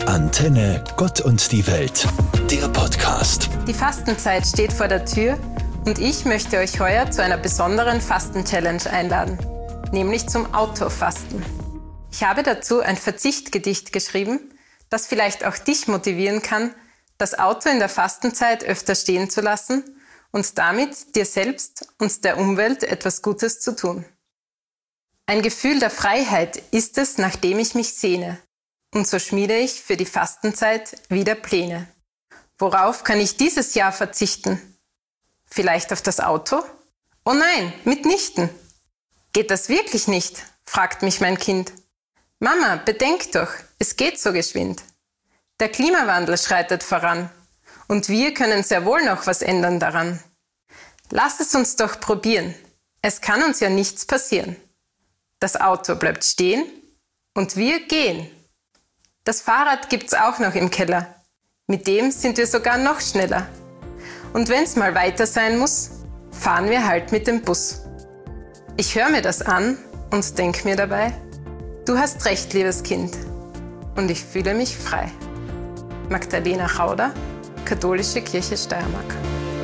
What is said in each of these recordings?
Antenne Gott und die Welt, der Podcast. Die Fastenzeit steht vor der Tür und ich möchte euch heuer zu einer besonderen Fasten-Challenge einladen, nämlich zum Autofasten. Ich habe dazu ein Verzichtgedicht geschrieben, das vielleicht auch dich motivieren kann, das Auto in der Fastenzeit öfter stehen zu lassen und damit dir selbst und der Umwelt etwas Gutes zu tun. Ein Gefühl der Freiheit ist es, nach dem ich mich sehne. Und so schmiede ich für die Fastenzeit wieder Pläne. Worauf kann ich dieses Jahr verzichten? Vielleicht auf das Auto? Oh nein, mitnichten. Geht das wirklich nicht? Fragt mich mein Kind. Mama, bedenk doch, es geht so geschwind. Der Klimawandel schreitet voran. Und wir können sehr wohl noch was ändern daran. Lass es uns doch probieren. Es kann uns ja nichts passieren. Das Auto bleibt stehen und wir gehen. Das Fahrrad gibt's auch noch im Keller. Mit dem sind wir sogar noch schneller. Und wenn's mal weiter sein muss, fahren wir halt mit dem Bus. Ich höre mir das an und denk mir dabei, du hast recht, liebes Kind. Und ich fühle mich frei. Magdalena Chauder, Katholische Kirche Steiermark.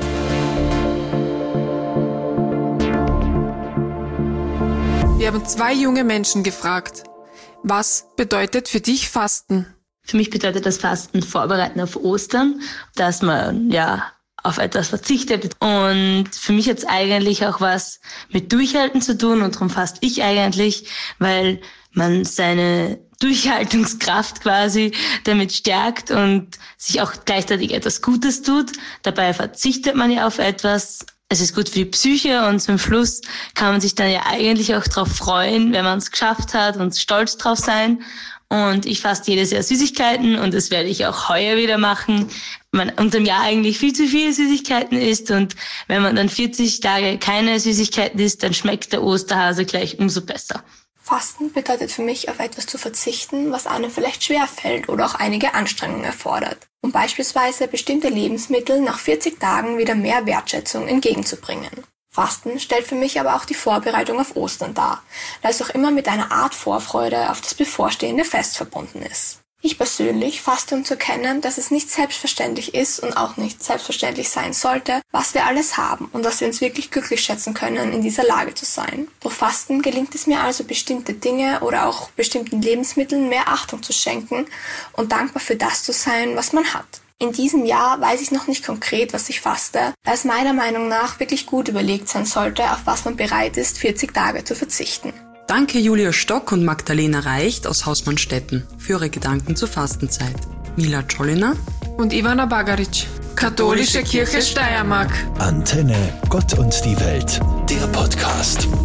Wir haben 2 junge Menschen gefragt. Was bedeutet für dich Fasten? Für mich bedeutet das Fasten Vorbereiten auf Ostern, dass man auf etwas verzichtet. Und für mich hat es eigentlich auch was mit Durchhalten zu tun und darum faste ich eigentlich, weil man seine Durchhaltungskraft quasi damit stärkt und sich auch gleichzeitig etwas Gutes tut. Dabei verzichtet man ja auf etwas. Es ist gut für die Psyche und zum Schluss kann man sich dann ja eigentlich auch drauf freuen, wenn man es geschafft hat und stolz drauf sein. Und ich faste jedes Jahr Süßigkeiten und das werde ich auch heuer wieder machen. Man unterm Jahr eigentlich viel zu viele Süßigkeiten isst und wenn man dann 40 Tage keine Süßigkeiten isst, dann schmeckt der Osterhase gleich umso besser. Fasten bedeutet für mich, auf etwas zu verzichten, was einem vielleicht schwerfällt oder auch einige Anstrengungen erfordert, um beispielsweise bestimmte Lebensmittel nach 40 Tagen wieder mehr Wertschätzung entgegenzubringen. Fasten stellt für mich aber auch die Vorbereitung auf Ostern dar, da es auch immer mit einer Art Vorfreude auf das bevorstehende Fest verbunden ist. Ich persönlich faste, um zu erkennen, dass es nicht selbstverständlich ist und auch nicht selbstverständlich sein sollte, was wir alles haben und dass wir uns wirklich glücklich schätzen können, in dieser Lage zu sein. Durch Fasten gelingt es mir also, bestimmte Dinge oder auch bestimmten Lebensmitteln mehr Achtung zu schenken und dankbar für das zu sein, was man hat. In diesem Jahr weiß ich noch nicht konkret, was ich faste, da es meiner Meinung nach wirklich gut überlegt sein sollte, auf was man bereit ist, 40 Tage zu verzichten. Danke Julia Stock und Magdalena Reicht aus Hausmannstetten für ihre Gedanken zur Fastenzeit. Mila Czolina und Ivana Bagaric, Katholische Kirche Steiermark. Antenne Gott und die Welt, der Podcast.